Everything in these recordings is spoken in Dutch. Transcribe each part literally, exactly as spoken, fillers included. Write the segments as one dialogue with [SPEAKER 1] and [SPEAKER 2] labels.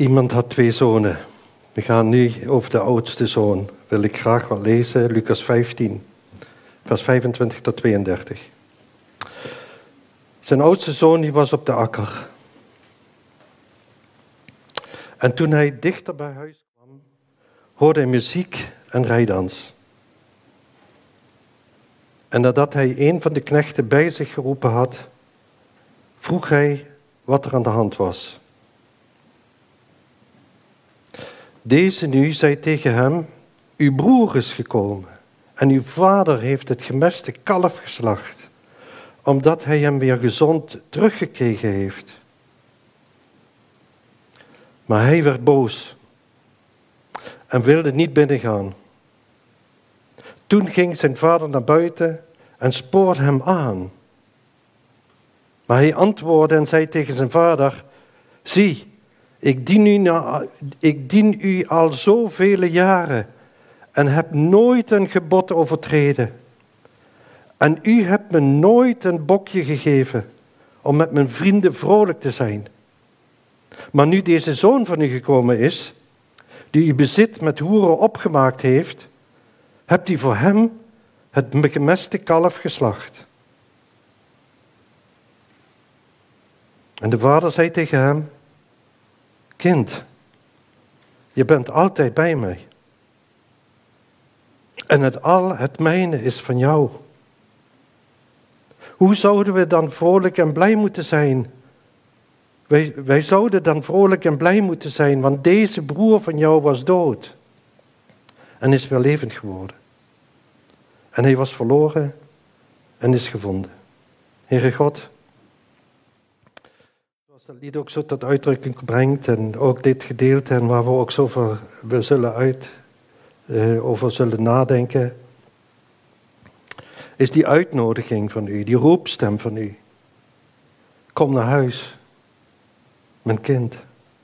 [SPEAKER 1] Iemand had twee zonen. We gaan nu over de oudste zoon. Wil ik graag wat lezen, Lucas vijftien, vers vijfentwintig tot tweeëndertig. Zijn oudste zoon die was op de akker. En toen hij dichter bij huis kwam, hoorde hij muziek en rijdans. En nadat hij een van de knechten bij zich geroepen had, vroeg hij wat er aan de hand was. Deze nu zei tegen hem, uw broer is gekomen en uw vader heeft het gemeste kalf geslacht, omdat hij hem weer gezond teruggekregen heeft. Maar hij werd boos en wilde niet binnengaan. Toen ging zijn vader naar buiten en spoorde hem aan. Maar hij antwoordde en zei tegen zijn vader, zie, ik dien u, na, ik dien u al zoveel jaren en heb nooit een gebod overtreden. En u hebt me nooit een bokje gegeven om met mijn vrienden vrolijk te zijn. Maar nu deze zoon van u gekomen is, die uw bezit met hoeren opgemaakt heeft, hebt u voor hem het gemeste kalf geslacht. En de vader zei tegen hem, kind, je bent altijd bij mij. En het al het mijne is van jou. Hoe zouden we dan vrolijk en blij moeten zijn? Wij, wij zouden dan vrolijk en blij moeten zijn, want deze broer van jou was dood en is weer levend geworden. En hij was verloren en is gevonden. Heere God, zoals dat lied ook zo tot uitdrukking brengt en ook dit gedeelte en waar we ook zo over, we zullen uit, uh, over zullen nadenken, is die uitnodiging van u, die roepstem van u. Kom naar huis, mijn kind.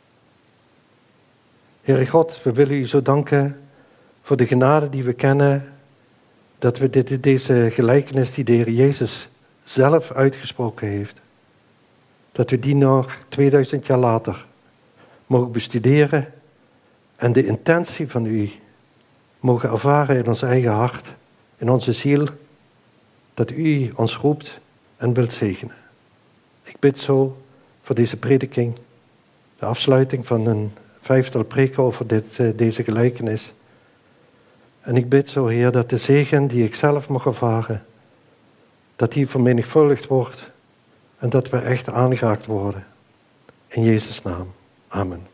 [SPEAKER 1] Heere God, we willen u zo danken voor de genade die we kennen, dat we dit, deze gelijkenis die de Heer Jezus zelf uitgesproken heeft, dat we die nog tweeduizend jaar later mogen bestuderen en de intentie van u mogen ervaren in ons eigen hart, in onze ziel, dat u ons roept en wilt zegenen. Ik bid zo voor deze prediking, de afsluiting van een vijftal preken over dit, deze gelijkenis. En ik bid zo, Heer, dat de zegen die ik zelf mag ervaren, dat die vermenigvuldigd wordt en dat we echt aangeraakt worden. In Jezus' naam. Amen.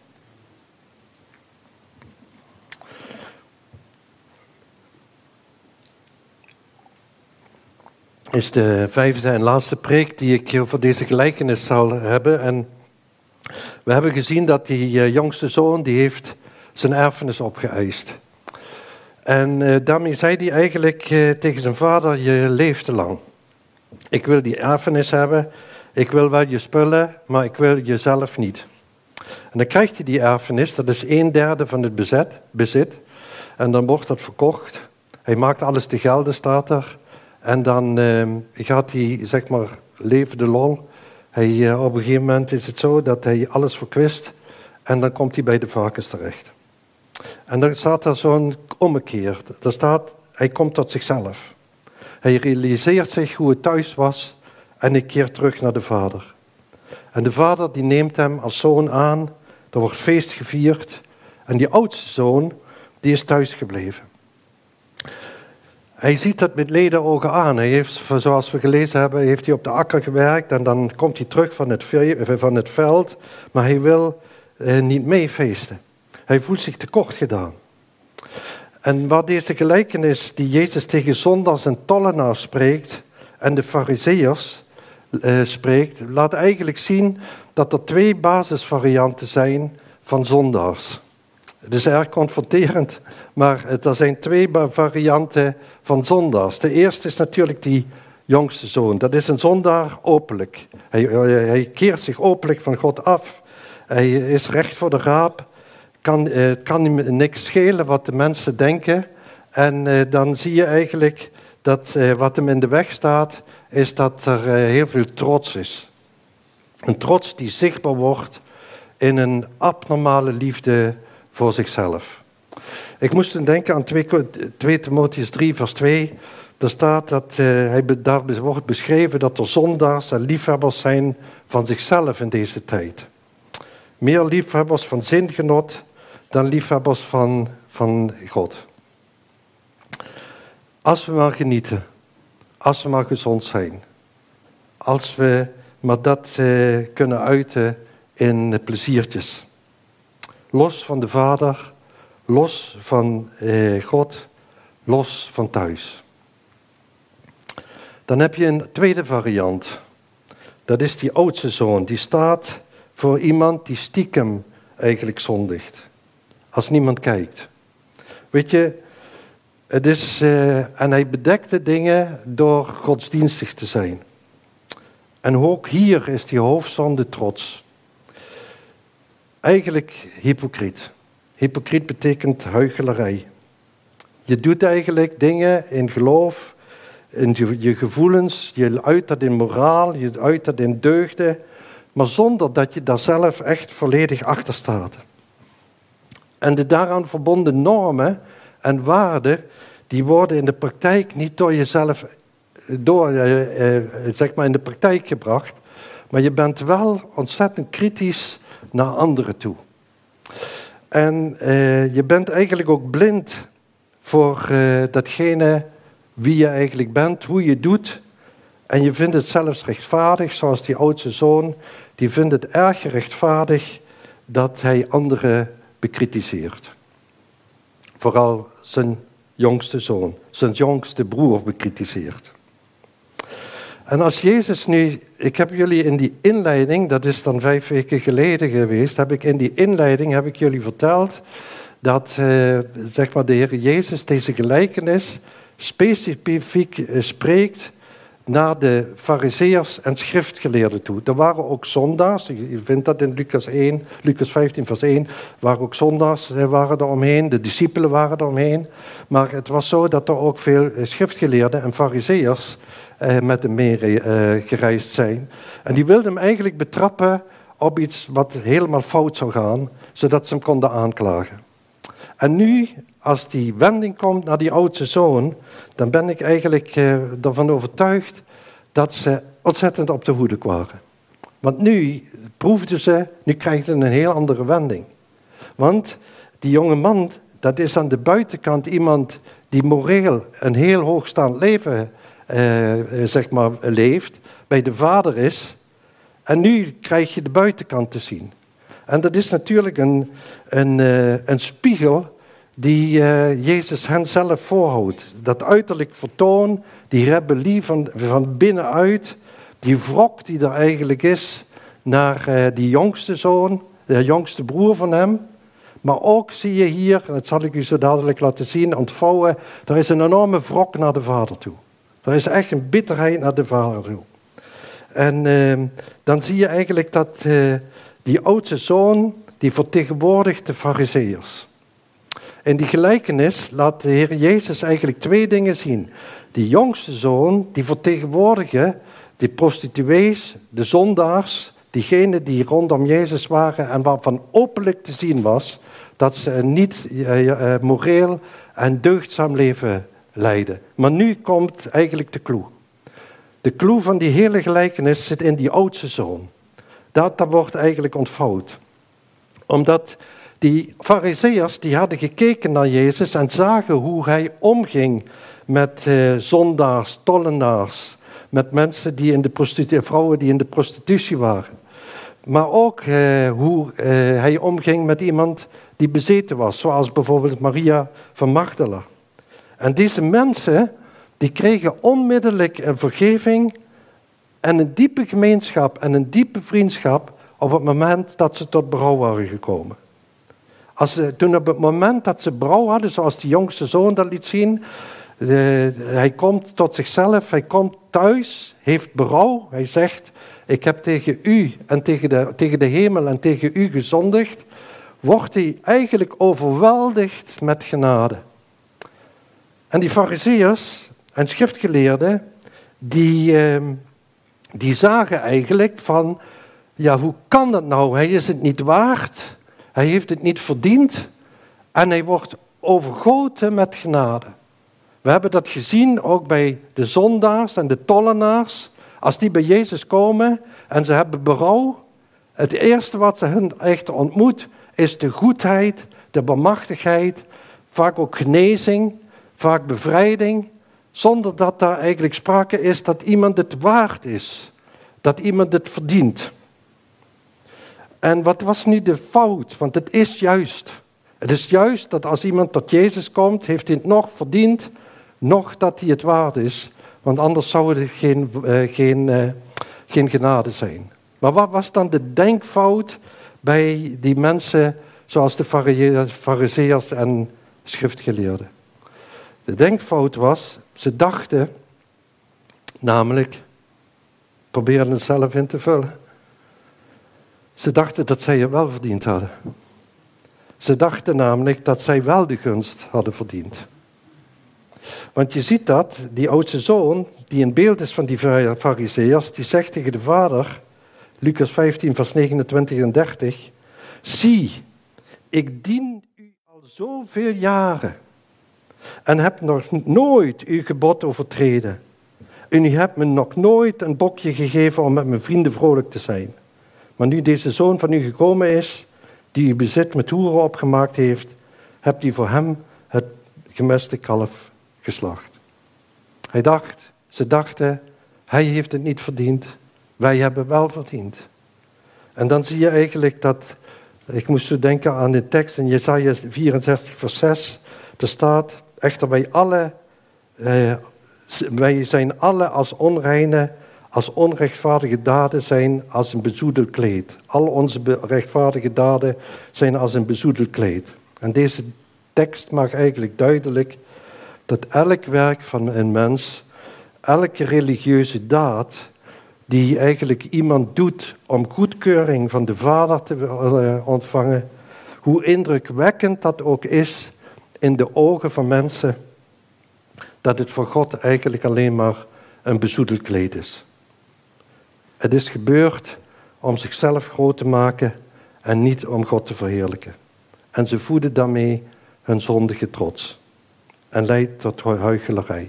[SPEAKER 1] Is de vijfde en laatste preek die ik voor deze gelijkenis zal hebben. En we hebben gezien dat die jongste zoon, die heeft zijn erfenis opgeëist. En uh, daarmee zei hij eigenlijk uh, tegen zijn vader, je leeft te lang. Ik wil die erfenis hebben, ik wil wel je spullen, maar ik wil jezelf niet. En dan krijgt hij die erfenis, dat is een derde van het bezet, bezit. En dan wordt dat verkocht. Hij maakt alles te gelden, staat er. En dan uh, gaat hij, zeg maar, leven de lol. Hij, uh, op een gegeven moment is het zo dat hij alles verkwist. En dan komt hij bij de varkens terecht. En dan staat er zo'n ommekeer. Er staat, hij komt tot zichzelf. Hij realiseert zich hoe het thuis was en hij keert terug naar de vader. En de vader die neemt hem als zoon aan. Er wordt feest gevierd. En die oudste zoon, die is thuis gebleven. Hij ziet dat met ledenogen aan. Hij heeft, zoals we gelezen hebben, heeft hij op de akker gewerkt. En dan komt hij terug van het, van het veld. Maar hij wil eh, niet meefeesten. Hij voelt zich tekort gedaan. En waar deze gelijkenis die Jezus tegen zondaars en tollenaars spreekt en de farizeeërs uh, spreekt, laat eigenlijk zien dat er twee basisvarianten zijn van zondaars. Het is erg confronterend, maar er zijn twee varianten van zondaars. De eerste is natuurlijk die jongste zoon. Dat is een zondaar openlijk. Hij, hij keert zich openlijk van God af. Hij is recht voor de raap. Kan, uh, het kan hem niks schelen wat de mensen denken. En uh, dan zie je eigenlijk dat uh, wat hem in de weg staat, is dat er uh, heel veel trots is. Een trots die zichtbaar wordt in een abnormale liefde voor zichzelf. Ik moest toen denken aan twee Timotheüs drie vers twee. Daar staat dat uh, hij, daar wordt beschreven dat er zondaars en liefhebbers zijn van zichzelf in deze tijd. Meer liefhebbers van zingenot dan liefhebbers van, van God. Als we maar genieten, als we maar gezond zijn, als we maar dat uh, kunnen uiten in pleziertjes. Los van de Vader, los van uh, God, los van thuis. Dan heb je een tweede variant. Dat is die oudste zoon. Die staat voor iemand die stiekem eigenlijk zondigt. Als niemand kijkt. Weet je, het is, uh, en hij bedekte dingen door godsdienstig te zijn. En ook hier is die hoofdzonde trots. Eigenlijk hypocriet. Hypocriet betekent huichelarij. Je doet eigenlijk dingen in geloof, in je, je gevoelens, je uit dat in moraal, je uit dat in deugden, maar zonder dat je daar zelf echt volledig achter staat. En de daaraan verbonden normen en waarden, die worden in de praktijk niet door jezelf door, eh, eh, zeg maar in de praktijk gebracht, maar je bent wel ontzettend kritisch naar anderen toe. En eh, je bent eigenlijk ook blind voor uh, datgene wie je eigenlijk bent, hoe je doet. En je vindt het zelfs rechtvaardig, zoals die oudste zoon, die vindt het erg rechtvaardig dat hij anderen bekritiseert. Vooral zijn jongste zoon, zijn jongste broer bekritiseert. En als Jezus nu, ik heb jullie in die inleiding, dat is dan vijf weken geleden geweest, heb ik in die inleiding heb ik jullie verteld dat uh, zeg maar de Heer Jezus deze gelijkenis specifiek uh, spreekt naar de farizeeërs en schriftgeleerden toe. Er waren ook zondaars, je vindt dat in Lucas één, Lucas vijftien vers één, waren ook zondaars uh, waren er omheen, de discipelen waren er omheen, maar het was zo dat er ook veel uh, schriftgeleerden en farizeeërs uh, met hem mee uh, gereisd zijn. En die wilden hem eigenlijk betrappen op iets wat helemaal fout zou gaan, zodat ze hem konden aanklagen. En nu, als die wending komt naar die oudste zoon, dan ben ik eigenlijk uh, ervan overtuigd dat ze ontzettend op de hoede waren. Want nu proefden ze, nu krijgt het een heel andere wending. Want die jonge man, dat is aan de buitenkant iemand die moreel een heel hoogstaand leven uh, zeg maar, leeft, bij de Vader is. En nu krijg je de buitenkant te zien. En dat is natuurlijk een, een, uh, een spiegel die uh, Jezus hen zelf voorhoudt. Dat uiterlijk vertoon, die rebellie van, van binnenuit, die wrok die er eigenlijk is naar uh, die jongste zoon, de jongste broer van hem. Maar ook zie je hier, en dat zal ik u zo dadelijk laten zien, ontvouwen, er is een enorme wrok naar de Vader toe. Er is echt een bitterheid naar de Vader toe. En uh, dan zie je eigenlijk dat uh, die oudste zoon, die vertegenwoordigt de farizeeërs. In die gelijkenis laat de Heer Jezus eigenlijk twee dingen zien. Die jongste zoon, die vertegenwoordigen de prostituees, de zondaars, diegenen die rondom Jezus waren en waarvan openlijk te zien was dat ze een niet uh, uh, moreel en deugdzaam leven leiden. Maar nu komt eigenlijk de clue. De clue van die hele gelijkenis zit in die oudste zoon. Dat, dat wordt eigenlijk ontvouwd. Omdat die farizeeërs die hadden gekeken naar Jezus en zagen hoe hij omging met uh, zondaars, tollenaars, met mensen die in de prostitu- vrouwen die in de prostitutie waren. Maar ook uh, hoe uh, hij omging met iemand die bezeten was, zoals bijvoorbeeld Maria van Magdala. En deze mensen die kregen onmiddellijk een vergeving en een diepe gemeenschap en een diepe vriendschap op het moment dat ze tot berouw waren gekomen. Als ze, toen op het moment dat ze berouw hadden, zoals die jongste zoon dat liet zien, de, hij komt tot zichzelf, hij komt thuis, heeft berouw. Hij zegt, ik heb tegen u en tegen de, tegen de hemel en tegen u gezondigd. Wordt hij eigenlijk overweldigd met genade. En die farizeeërs en schriftgeleerden, die, die zagen eigenlijk van, ja, hoe kan dat nou? Hij is het niet waard, hij heeft het niet verdiend en hij wordt overgoten met genade. We hebben dat gezien ook bij de zondaars en de tollenaars. Als die bij Jezus komen en ze hebben berouw, het eerste wat ze hun echt ontmoet is de goedheid, de barmhartigheid, vaak ook genezing, vaak bevrijding, zonder dat daar eigenlijk sprake is dat iemand het waard is, dat iemand het verdient. En wat was nu de fout? Want het is juist. Het is juist dat als iemand tot Jezus komt, heeft hij het nog verdiend, nog dat hij het waard is. Want anders zou het geen, uh, geen, uh, geen genade zijn. Maar wat was dan de denkfout bij die mensen zoals de farizeeërs en schriftgeleerden? De denkfout was, ze dachten, namelijk, probeerden het zelf in te vullen. Ze dachten dat zij het wel verdiend hadden. Ze dachten namelijk dat zij wel de gunst hadden verdiend. Want je ziet dat, die oudste zoon, die een beeld is van die farizeeërs, die zegt tegen de vader, Lucas vijftien, vers negenentwintig en dertig, zie, ik dien u al zoveel jaren en heb nog nooit uw gebod overtreden. En u hebt me nog nooit een bokje gegeven om met mijn vrienden vrolijk te zijn. Maar nu deze zoon van u gekomen is, die uw bezit met hoeren opgemaakt heeft, hebt u voor hem het gemeste kalf geslacht. Hij dacht, ze dachten, hij heeft het niet verdiend, wij hebben wel verdiend. En dan zie je eigenlijk dat, ik moest zo denken aan de tekst in Jesaja vierenzestig vers zes, er staat, echter wij alle, eh, wij zijn alle als onreine, als onrechtvaardige daden zijn als een bezoedeld kleed. Al onze rechtvaardige daden zijn als een bezoedeld kleed. En deze tekst maakt eigenlijk duidelijk dat elk werk van een mens, elke religieuze daad die eigenlijk iemand doet om goedkeuring van de Vader te ontvangen, hoe indrukwekkend dat ook is in de ogen van mensen, dat het voor God eigenlijk alleen maar een bezoedeld kleed is. Het is gebeurd om zichzelf groot te maken en niet om God te verheerlijken. En ze voeden daarmee hun zondige trots en leidt tot huichelarij.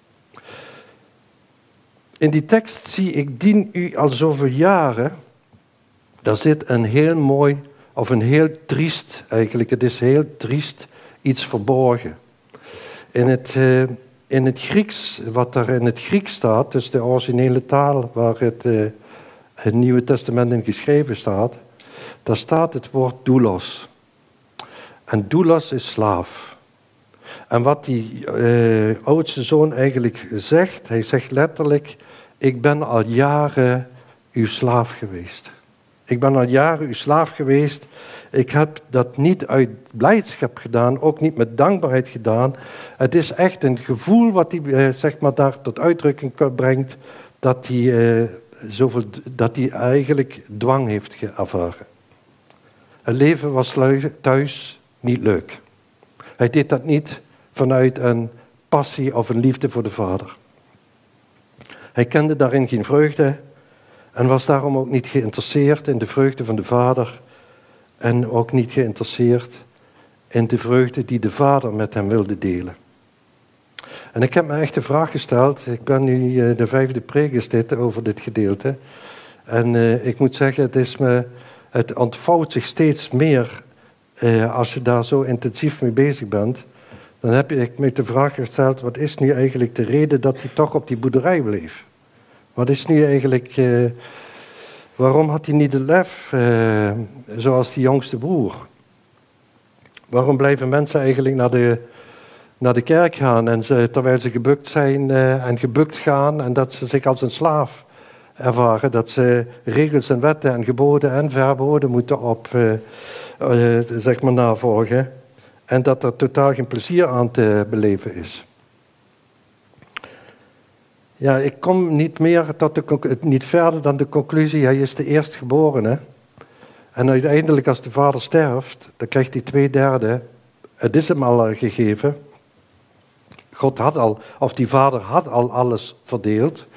[SPEAKER 1] In die tekst zie ik dien u al zoveel jaren. Daar zit een heel mooi, of een heel triest, eigenlijk, het is heel triest, iets verborgen. In het, uh, in het Grieks, wat er in het Grieks staat, dus de originele taal waar het, uh, het Nieuwe Testament in geschreven staat, daar staat het woord doulos. En doulos is slaaf. En wat die uh, oudste zoon eigenlijk zegt, hij zegt letterlijk, ik ben al jaren uw slaaf geweest. Ik ben al jaren uw slaaf geweest. Ik heb dat niet uit blijdschap gedaan, ook niet met dankbaarheid gedaan. Het is echt een gevoel wat hij uh, zeg maar daar tot uitdrukking brengt, dat hij, uh, zoveel, dat hij eigenlijk dwang heeft ervaren. Het leven was thuis niet leuk. Hij deed dat niet vanuit een passie of een liefde voor de Vader. Hij kende daarin geen vreugde en was daarom ook niet geïnteresseerd in de vreugde van de Vader en ook niet geïnteresseerd in de vreugde die de Vader met hem wilde delen. En ik heb me echt de vraag gesteld, ik ben nu de vijfde preek is dit over dit gedeelte, en uh, ik moet zeggen, het, is me, het ontvouwt zich steeds meer uh, als je daar zo intensief mee bezig bent. Dan heb ik me de vraag gesteld, wat is nu eigenlijk de reden dat hij toch op die boerderij bleef? Wat is nu eigenlijk, uh, waarom had hij niet de lef, uh, zoals die jongste broer? Waarom blijven mensen eigenlijk naar de, naar de kerk gaan, en ze, terwijl ze gebukt zijn uh, en gebukt gaan, en dat ze zich als een slaaf ervaren, dat ze regels en wetten en geboden en verboden moeten op, uh, uh, zeg maar navolgen. En dat er totaal geen plezier aan te beleven is. Ja, ik kom niet meer tot de, niet verder dan de conclusie, hij is de eerstgeborene. En uiteindelijk als de vader sterft, dan krijgt hij twee derde. Het is hem al gegeven. God had al, of die vader had al alles verdeeld.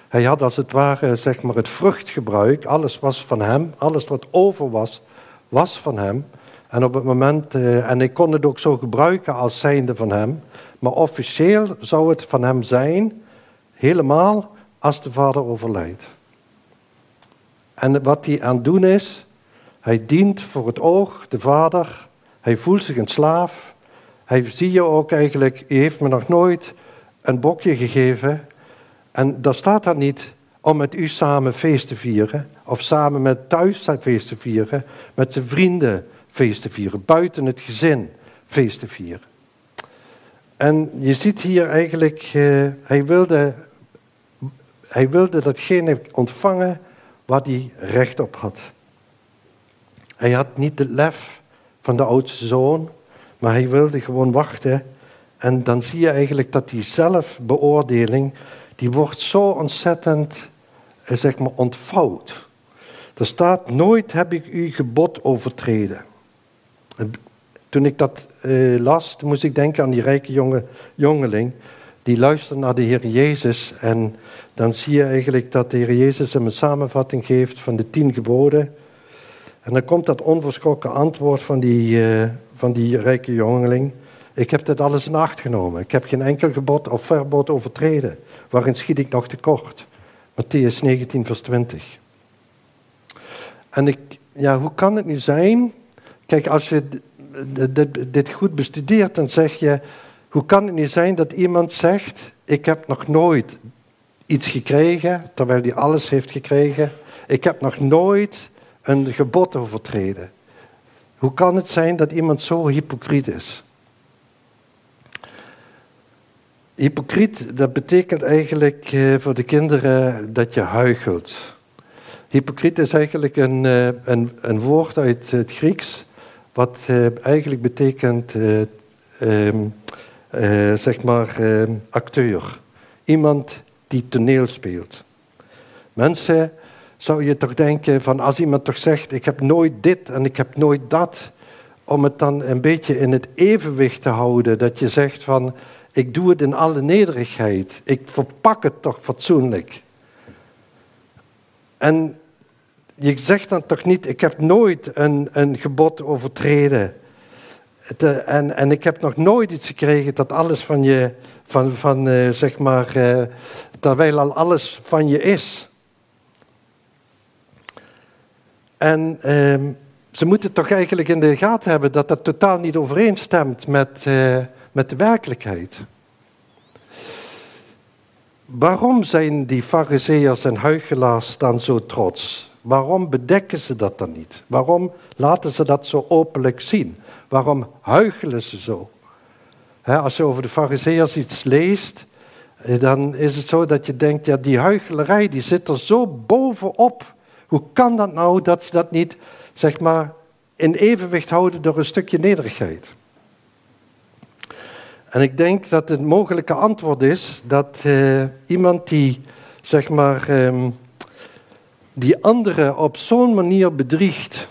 [SPEAKER 1] Hij had als het ware zeg maar, het vruchtgebruik. Alles was van hem. Alles wat over was, was van hem. En op het moment, uh, en ik kon het ook zo gebruiken als zijnde van hem. Maar officieel zou het van hem zijn, helemaal als de vader overlijdt. En wat hij aan het doen is, hij dient voor het oog, de vader. Hij voelt zich een slaaf. Hij zie je ook eigenlijk, u heeft me nog nooit een bokje gegeven. En daar staat dan niet om met u samen feest te vieren. Of samen met thuis feest te vieren. Met zijn vrienden feest te vieren. Buiten het gezin feest te vieren. En je ziet hier eigenlijk, uh, hij, wilde, hij wilde datgene ontvangen waar hij recht op had. Hij had niet het lef van de oudste zoon, maar hij wilde gewoon wachten. En dan zie je eigenlijk dat die zelfbeoordeling, die wordt zo ontzettend, uh, zeg maar, ontvouwd. Er staat, nooit heb ik uw gebod overtreden. Toen ik dat uh, las, toen moest ik denken aan die rijke jonge, jongeling. Die luistert naar de Heer Jezus. En dan zie je eigenlijk dat de Heer Jezus hem een samenvatting geeft van de tien geboden. En dan komt dat onverschrokken antwoord van die, uh, van die rijke jongeling. Ik heb dit alles in acht genomen. Ik heb geen enkel gebod of verbod overtreden. Waarin schiet ik nog tekort? Mattheüs negentien vers twintig. En ik, ja, hoe kan het nu zijn? Kijk, als je dit, dit goed bestudeert, dan zeg je, hoe kan het nu zijn dat iemand zegt, ik heb nog nooit iets gekregen, terwijl hij alles heeft gekregen. Ik heb nog nooit een gebod overtreden. Hoe kan het zijn dat iemand zo hypocriet is? Hypocriet, dat betekent eigenlijk uh, voor de kinderen dat je huichelt. Hypocriet is eigenlijk een, uh, een, een woord uit het Grieks, wat uh, eigenlijk betekent, uh, um, uh, zeg maar, uh, acteur. Iemand die toneel speelt. Mensen, zou je toch denken van als iemand toch zegt, ik heb nooit dit en ik heb nooit dat, om het dan een beetje in het evenwicht te houden, dat je zegt van, ik doe het in alle nederigheid, ik verpak het toch fatsoenlijk. En je zegt dan toch niet, ik heb nooit een, een gebod overtreden. De, en, en ik heb nog nooit iets gekregen dat alles van je, van, van uh, zeg maar, uh, terwijl al alles van je is. En uh, ze moeten toch eigenlijk in de gaten hebben dat dat totaal niet overeenstemt met, uh, met de werkelijkheid. Waarom zijn die farizeeërs en huichelaars dan zo trots? Waarom bedekken ze dat dan niet? Waarom laten ze dat zo openlijk zien? Waarom huichelen ze zo? He, als je over de farizeeërs iets leest, dan is het zo dat je denkt, ja, die huichelarij die zit er zo bovenop. Hoe kan dat nou dat ze dat niet, zeg maar, in evenwicht houden door een stukje nederigheid? En ik denk dat het mogelijke antwoord is dat uh, iemand die, zeg maar, um, die anderen op zo'n manier bedriegt,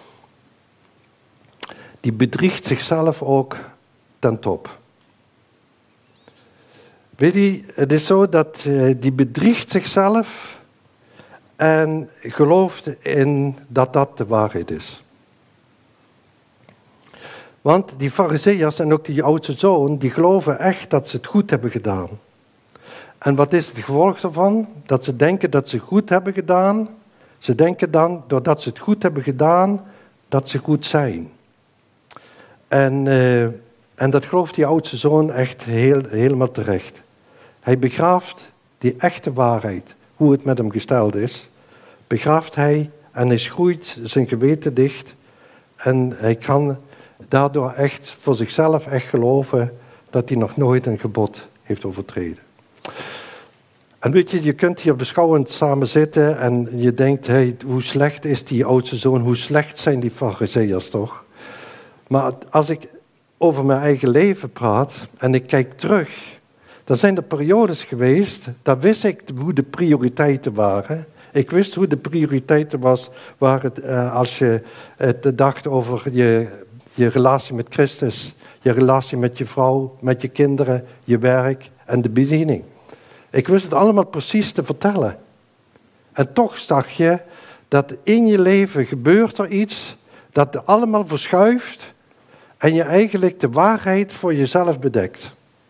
[SPEAKER 1] die bedriegt zichzelf ook ten top. Weet je, het is zo dat uh, die bedriegt zichzelf en gelooft in dat dat de waarheid is. Want die farizeeërs en ook die oudste zoon, die geloven echt dat ze het goed hebben gedaan. En wat is het gevolg daarvan? Dat ze denken dat ze goed hebben gedaan. Ze denken dan, doordat ze het goed hebben gedaan, dat ze goed zijn. En, uh, en dat gelooft die oudste zoon echt heel, helemaal terecht. Hij begraaft die echte waarheid, hoe het met hem gesteld is, begraaft hij en hij schroeit zijn geweten dicht en hij kan daardoor echt voor zichzelf echt geloven dat hij nog nooit een gebod heeft overtreden. En weet je, je kunt hier beschouwend samen zitten en je denkt, hey, hoe slecht is die oudste zoon, hoe slecht zijn die farizeeërs toch? Maar als ik over mijn eigen leven praat en ik kijk terug, dan zijn er periodes geweest, daar wist ik hoe de prioriteiten waren. Ik wist hoe de prioriteiten was, waren het, uh, als je het uh, dacht over je, je relatie met Christus, je relatie met je vrouw, met je kinderen, je werk en de bediening. Ik wist het allemaal precies te vertellen. En toch zag je dat in je leven gebeurt er iets dat er allemaal verschuift en je eigenlijk de waarheid voor jezelf bedekt.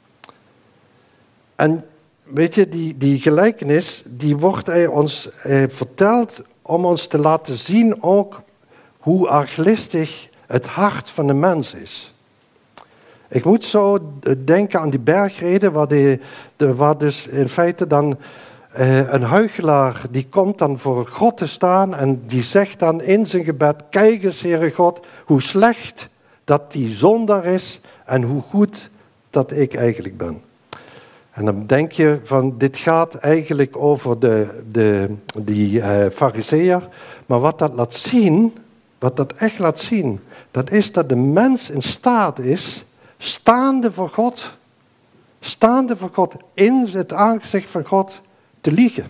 [SPEAKER 1] En weet je, die, die gelijkenis, die wordt eh, ons eh, verteld om ons te laten zien ook hoe arglistig het hart van de mens is. Ik moet zo denken aan die bergreden, waar, die, de, waar dus in feite dan uh, een huichelaar, die komt dan voor God te staan en die zegt dan in zijn gebed, kijk eens Heere God, hoe slecht dat die zondaar is en hoe goed dat ik eigenlijk ben. En dan denk je van, dit gaat eigenlijk over de, de, die uh, fariseer, maar wat dat laat zien, wat dat echt laat zien, dat is dat de mens in staat is, staande voor God, staande voor God, in het aangezicht van God, te liegen,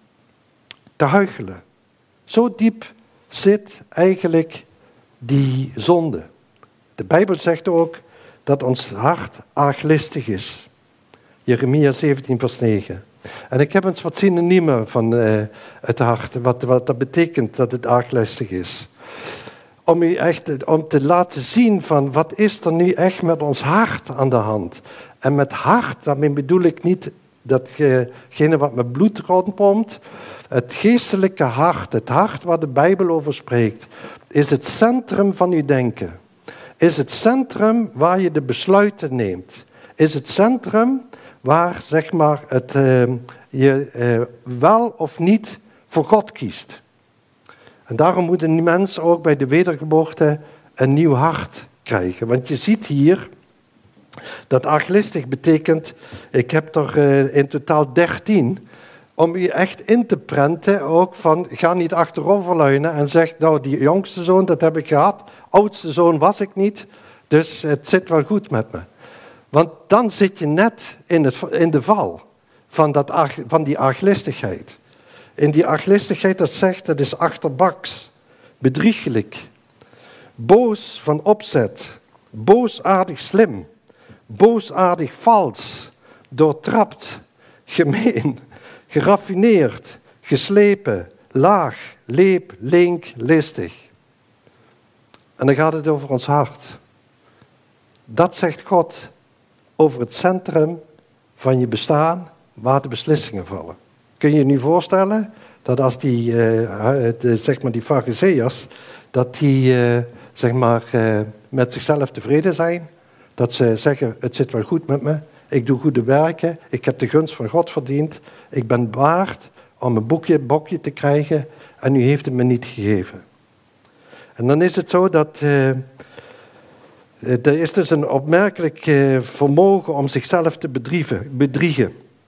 [SPEAKER 1] te huichelen. Zo diep zit eigenlijk die zonde. De Bijbel zegt ook dat ons hart arglistig is. Jeremia zeventien vers negen. En ik heb eens wat synoniemen van uh, het hart, wat, wat dat betekent dat het arglistig is. Om, u echt, om te laten zien van wat is er nu echt met ons hart aan de hand. En met hart, daarmee bedoel ik niet datgene wat met bloed rondpompt. Het geestelijke hart, het hart waar de Bijbel over spreekt, is het centrum van uw denken. Is het centrum waar je de besluiten neemt. Is het centrum waar zeg maar, het, uh, je uh, wel of niet voor God kiest. En daarom moet een mens ook bij de wedergeboorte een nieuw hart krijgen. Want je ziet hier dat arglistig betekent, ik heb er uh, in totaal dertien, om je echt in te prenten ook van, ga niet achteroverleunen en zeg, nou die jongste zoon, dat heb ik gehad, oudste zoon was ik niet, dus het zit wel goed met me. Want dan zit je net in, het, in de val van, dat, van die arglistigheid. In die arglistigheid, dat zegt, dat is achterbaks, bedriegelijk, boos van opzet, boosaardig slim, boosaardig vals, doortrapt, gemeen, geraffineerd, geslepen, laag, leep, link, listig. En dan gaat het over ons hart. Dat zegt God over het centrum van je bestaan, waar de beslissingen vallen. Kun je je nu voorstellen dat als die, uh, de, zeg maar die fariseërs, dat die uh, zeg maar, uh, met zichzelf tevreden zijn, dat ze zeggen, het zit wel goed met me, ik doe goede werken, ik heb de gunst van God verdiend, ik ben waard om een boekje, bokje te krijgen en u heeft het me niet gegeven. En dan is het zo dat uh, er is dus een opmerkelijk uh, vermogen om zichzelf te bedriegen, bedriegen.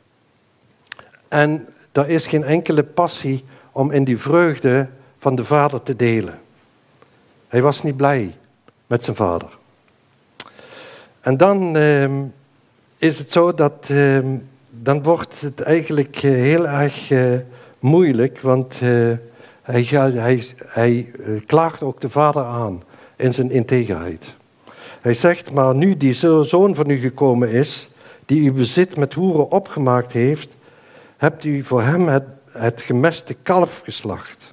[SPEAKER 1] En er is geen enkele passie om in die vreugde van de vader te delen. Hij was niet blij met zijn vader. En dan uh, is het zo dat, uh, dan wordt het eigenlijk uh, heel erg uh, moeilijk, want uh, hij, hij, hij uh, klaagt ook de vader aan in zijn integerheid. Hij zegt, maar nu die zoon van u gekomen is, die uw bezit met hoeren opgemaakt heeft, hebt u voor hem het, het gemeste kalf geslacht.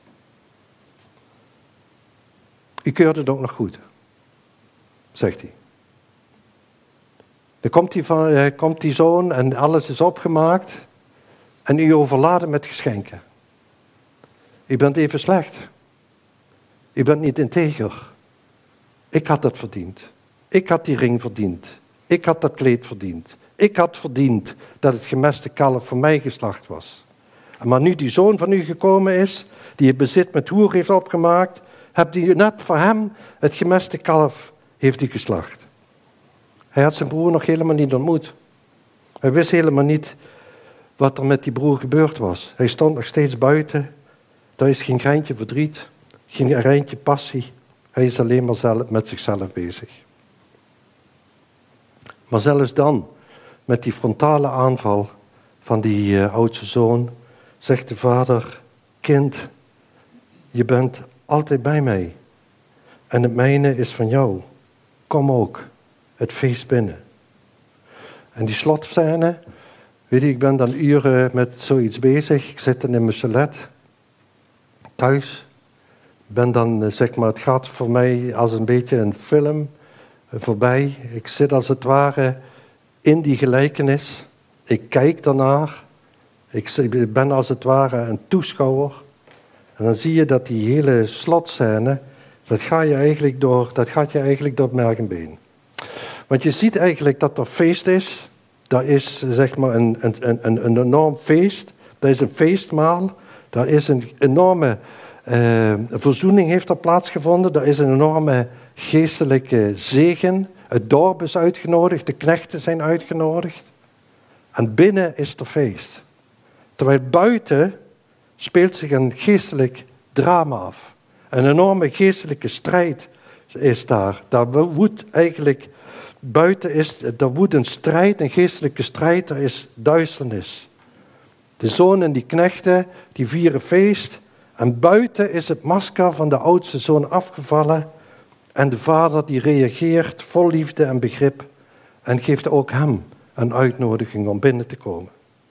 [SPEAKER 1] U keurt het ook nog goed, zegt hij. Dan komt die, van, uh, komt die zoon en alles is opgemaakt en u overladen met geschenken. U bent even slecht. U bent niet integer. Ik had dat verdiend. Ik had die ring verdiend. Ik had dat kleed verdiend. Ik had verdiend dat het gemeste kalf voor mij geslacht was. Maar nu die zoon van u gekomen is, die het bezit met hoer heeft opgemaakt, hebt u net voor hem het gemeste kalf heeft u geslacht. Hij had zijn broer nog helemaal niet ontmoet. Hij wist helemaal niet wat er met die broer gebeurd was. Hij stond nog steeds buiten. Daar is geen greintje verdriet, geen greintje passie. Hij is alleen maar zelf, met zichzelf bezig. Maar zelfs dan, met die frontale aanval van die uh, oudste zoon, zegt de vader, kind, je bent altijd bij mij. En het mijne is van jou. Kom ook, het feest binnen. En die slotscène, weet je, ik ben dan uren met zoiets bezig. Ik zit dan in mijn chalet. thuis ben dan, zeg maar, het gaat voor mij als een beetje een film voorbij. Ik zit als het ware in die gelijkenis. Ik kijk daarnaar. Ik ben als het ware een toeschouwer. En dan zie je dat die hele slotscène, dat, ga je eigenlijk door, dat gaat je eigenlijk door merg en been. Want je ziet eigenlijk dat er feest is. Dat is, zeg maar, een, een, een, een enorm feest. Dat is een feestmaal. Daar is een enorme uh, verzoening heeft er plaatsgevonden. Er is een enorme geestelijke zegen. Het dorp is uitgenodigd. De knechten zijn uitgenodigd. En binnen is er feest. Terwijl buiten speelt zich een geestelijk drama af. Een enorme geestelijke strijd is daar. Daar woedt eigenlijk, buiten is, daar woedt een strijd, een geestelijke strijd. Er is duisternis. De zoon en die knechten, die vieren feest. En buiten is het masker van de oudste zoon afgevallen. En de vader die reageert vol liefde en begrip. En geeft ook hem een uitnodiging om binnen te komen.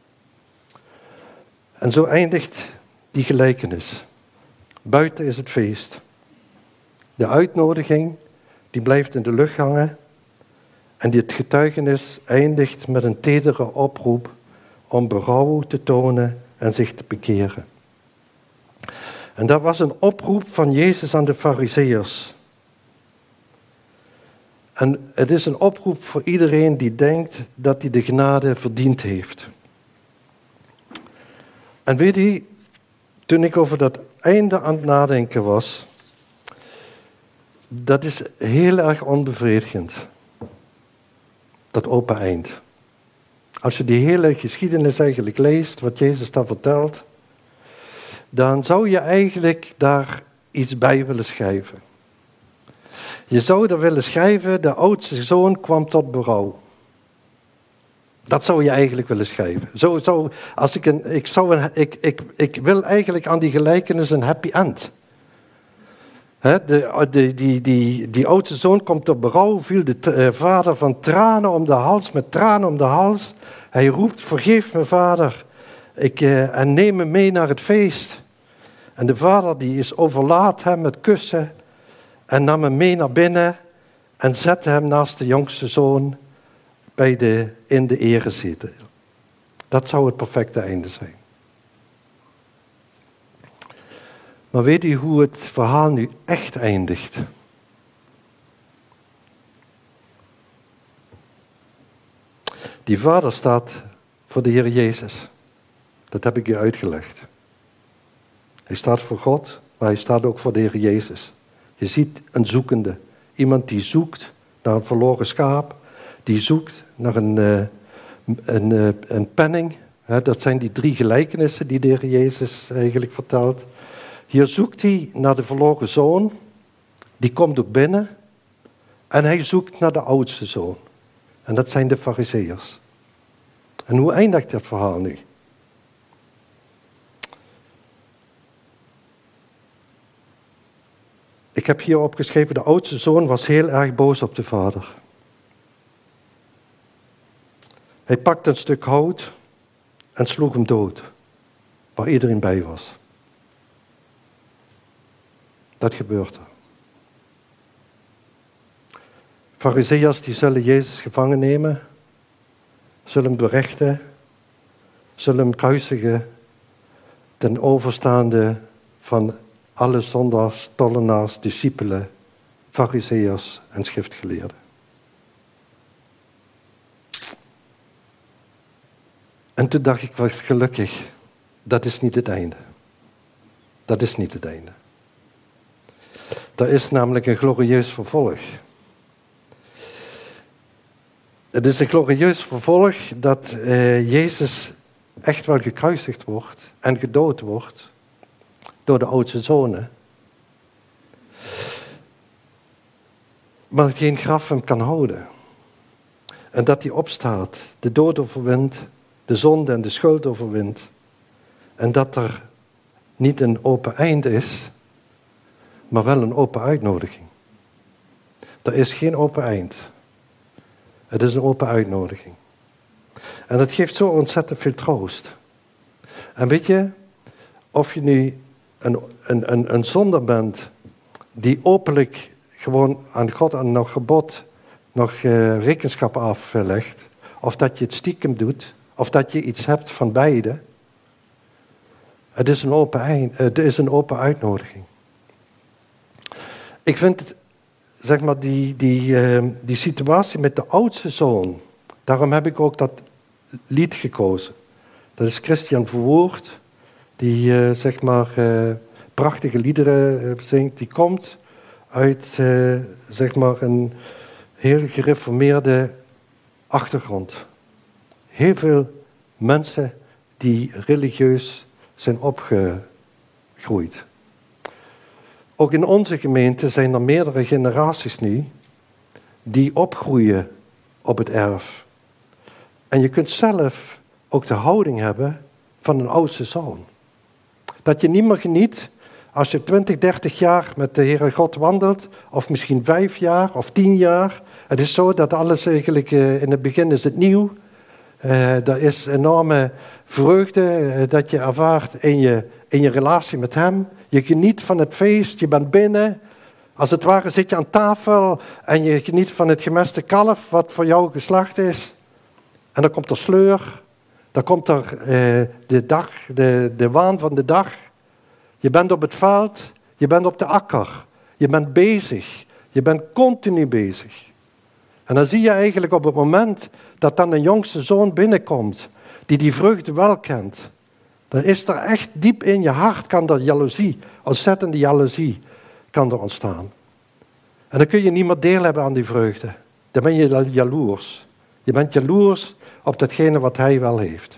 [SPEAKER 1] En zo eindigt die gelijkenis. Buiten is het feest. De uitnodiging die blijft in de lucht hangen. En dit getuigenis eindigt met een tedere oproep om berouw te tonen en zich te bekeren. En dat was een oproep van Jezus aan de Farizeeërs. En het is een oproep voor iedereen die denkt dat hij de genade verdiend heeft. En weet je, toen ik over dat einde aan het nadenken was, dat is heel erg onbevredigend. Dat open eind. Als je die hele geschiedenis eigenlijk leest, wat Jezus daar vertelt, dan zou je eigenlijk daar iets bij willen schrijven. Je zou er willen schrijven, de oudste zoon kwam tot berouw. Dat zou je eigenlijk willen schrijven. Zo, zo, als ik, een, ik, zou een, ik, ik, ik wil eigenlijk aan die gelijkenis een happy end. He, de, de, die, die, die oudste zoon komt tot berouw, viel de uh, vader van tranen om de hals, met tranen om de hals. Hij roept, vergeef me vader, ik, uh, en neem me mee naar het feest. En de vader die is overlaat hem met kussen en nam hem mee naar binnen en zette hem naast de jongste zoon bij de, in de erezetel. Dat zou het perfecte einde zijn. Maar weet u hoe het verhaal nu echt eindigt? Die vader staat voor de Heer Jezus. Dat heb ik u uitgelegd. Hij staat voor God, maar hij staat ook voor de Heer Jezus. Je ziet een zoekende. Iemand die zoekt naar een verloren schaap. Die zoekt naar een, uh, een, uh, een penning. He, dat zijn die drie gelijkenissen die de Heer Jezus eigenlijk vertelt. Hier zoekt hij naar de verloren zoon. Die komt ook binnen. En hij zoekt naar de oudste zoon. En dat zijn de Farizeeërs. En hoe eindigt dat verhaal nu? Ik heb hier opgeschreven, de oudste zoon was heel erg boos op de vader. Hij pakte een stuk hout en sloeg hem dood, waar iedereen bij was. Dat gebeurt er. Farizeeërs die zullen Jezus gevangen nemen, zullen hem berechten, zullen hem kruisigen ten overstaande van alle zondaars, tollenaars, discipelen, Farizeeërs en schriftgeleerden. En toen dacht ik, wat gelukkig, dat is niet het einde. Dat is niet het einde. Er is namelijk een glorieus vervolg. Het is een glorieus vervolg dat uh, Jezus echt wel gekruisigd wordt en gedood wordt door de oudste zonen. Maar geen graf hem kan houden. En dat hij opstaat, de dood overwint, de zonde en de schuld overwint. En dat er niet een open eind is, maar wel een open uitnodiging. Er is geen open eind. Het is een open uitnodiging. En dat geeft zo ontzettend veel troost. En weet je, of je nu een, een, een, een zondaar bent die openlijk gewoon aan God en nog gebod nog uh, rekenschap aflegt, of dat je het stiekem doet, of dat je iets hebt van beide. Het is een open, eind, het is een open uitnodiging. Ik vind het, zeg maar, die, die, uh, die situatie met de oudste zoon, daarom heb ik ook dat lied gekozen. Dat is Christian Verwoerd, die uh, zeg maar uh, prachtige liederen uh, zingt. Die komt uit uh, zeg maar een heel gereformeerde achtergrond. Heel veel mensen die religieus zijn opgegroeid. Ook in onze gemeente zijn er meerdere generaties nu die opgroeien op het erf. En je kunt zelf ook de houding hebben van een oudste zoon. Dat je niet meer geniet als je twintig, dertig jaar met de Heere God wandelt, of misschien vijf jaar of tien jaar. Het is zo dat alles eigenlijk, uh, in het begin is het nieuw. Uh, er is enorme vreugde uh, dat je ervaart in je, in je relatie met hem. Je geniet van het feest, je bent binnen. Als het ware zit je aan tafel en je geniet van het gemeste kalf wat voor jou geslacht is. En dan komt er sleur. Dan komt er uh, de, dag, de, de waan van de dag. Je bent op het veld, je bent op de akker. Je bent bezig. Je bent continu bezig. En dan zie je eigenlijk op het moment dat dan een jongste zoon binnenkomt, die die vreugde wel kent, dan is er echt diep in je hart, kan er jaloezie, ontzettende jaloezie, kan er ontstaan. En dan kun je niet meer deel hebben aan die vreugde. Dan ben je jaloers. Je bent jaloers op datgene wat hij wel heeft.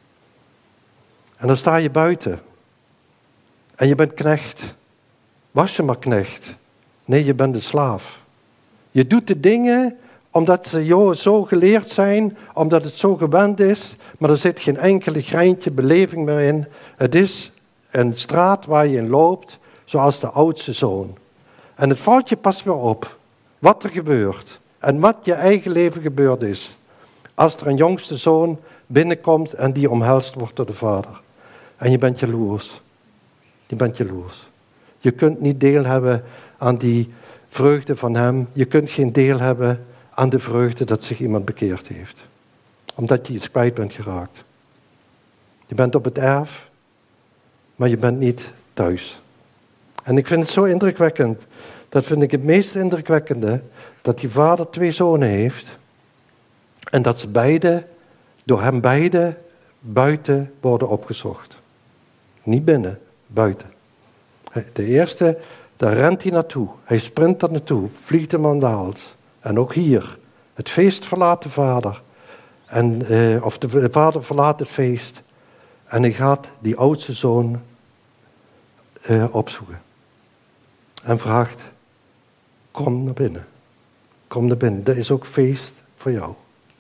[SPEAKER 1] En dan sta je buiten. En je bent knecht. Was je maar knecht. Nee, je bent een slaaf. Je doet de dingen omdat ze jou zo geleerd zijn, omdat het zo gewend is, maar er zit geen enkele greintje beleving meer in. Het is een straat waar je in loopt, zoals de oudste zoon. En het valt je pas weer op wat er gebeurt en wat je eigen leven gebeurd is. Als er een jongste zoon binnenkomt en die omhelst wordt door de vader. En je bent jaloers. Je bent jaloers. Je kunt niet deel hebben aan die vreugde van hem. Je kunt geen deel hebben aan de vreugde dat zich iemand bekeerd heeft. Omdat je iets kwijt bent geraakt. Je bent op het erf, maar je bent niet thuis. En ik vind het zo indrukwekkend. Dat vind ik het meest indrukwekkende. Dat die vader twee zonen heeft. En dat ze beide, door hem beide, buiten worden opgezocht. Niet binnen, buiten. De eerste, daar rent hij naartoe. Hij sprint er naartoe, vliegt hem aan de hals. En ook hier, het feest verlaat de vader. En, eh, of de vader verlaat het feest. En hij gaat die oudste zoon eh, opzoeken. En vraagt, kom naar binnen. Kom naar binnen, er is ook feest voor jou.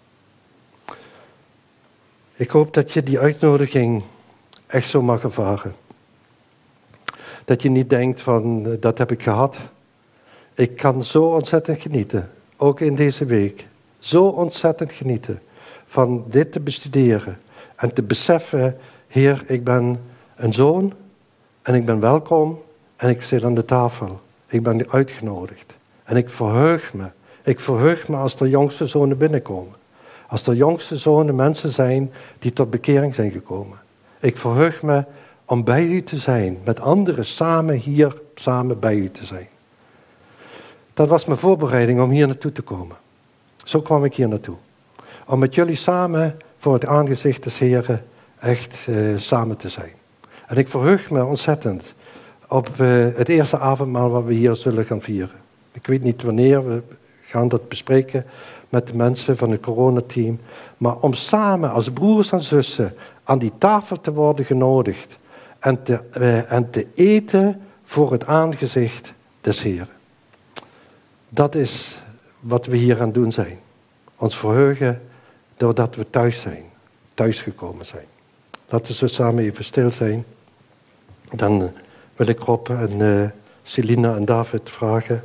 [SPEAKER 1] Ik hoop dat je die uitnodiging echt zo mag ervaren. Dat je niet denkt van, dat heb ik gehad. Ik kan zo ontzettend genieten, ook in deze week. Zo ontzettend genieten van dit te bestuderen. En te beseffen, Heer, ik ben een zoon en ik ben welkom en ik zit aan de tafel. Ik ben uitgenodigd. En ik verheug me. Ik verheug me als er jongste zonen binnenkomen. Als er jongste zonen mensen zijn die tot bekering zijn gekomen. Ik verheug me om bij u te zijn. Met anderen samen hier, samen bij u te zijn. Dat was mijn voorbereiding om hier naartoe te komen. Zo kwam ik hier naartoe. Om met jullie samen voor het aangezicht des Heren echt uh, samen te zijn. En ik verheug me ontzettend op uh, het eerste avondmaal wat we hier zullen gaan vieren. Ik weet niet wanneer, we gaan dat bespreken met de mensen van het coronateam. Maar om samen als broers en zussen aan die tafel te worden genodigd. En te, uh, en te eten voor het aangezicht des Heren. Dat is wat we hier aan het doen zijn. Ons verheugen doordat we thuis zijn. Thuisgekomen zijn. Laten we zo samen even stil zijn. Dan wil ik Rob en uh, Celina en David vragen.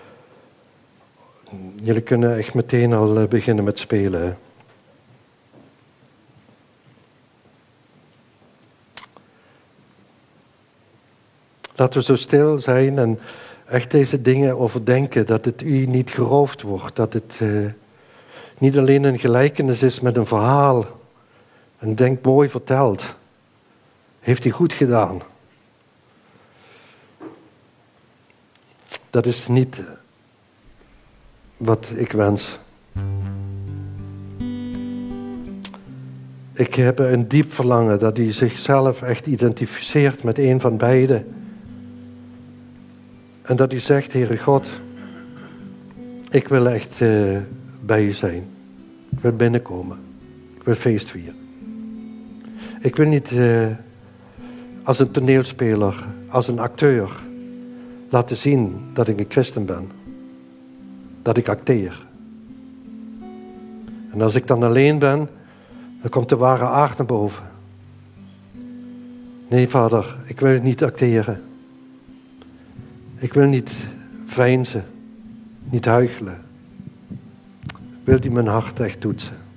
[SPEAKER 1] Jullie kunnen echt meteen al uh, beginnen met spelen. Hè? Laten we zo stil zijn en echt deze dingen overdenken. Dat het u niet geroofd wordt. Dat het uh, niet alleen een gelijkenis is met een verhaal. En denk mooi verteld. Heeft hij goed gedaan. Dat is niet wat ik wens. Ik heb een diep verlangen dat hij zichzelf echt identificeert met een van beiden. En dat hij zegt, Heere God, ik wil echt uh, bij u zijn. Ik wil binnenkomen. Ik wil feest vieren. Ik wil niet uh, als een toneelspeler, als een acteur laten zien dat ik een christen ben. Dat ik acteer. En als ik dan alleen ben, dan komt de ware aard naar boven. Nee, Vader, ik wil niet acteren. Ik wil niet veinzen, niet huichelen. Wilt u mijn hart echt toetsen?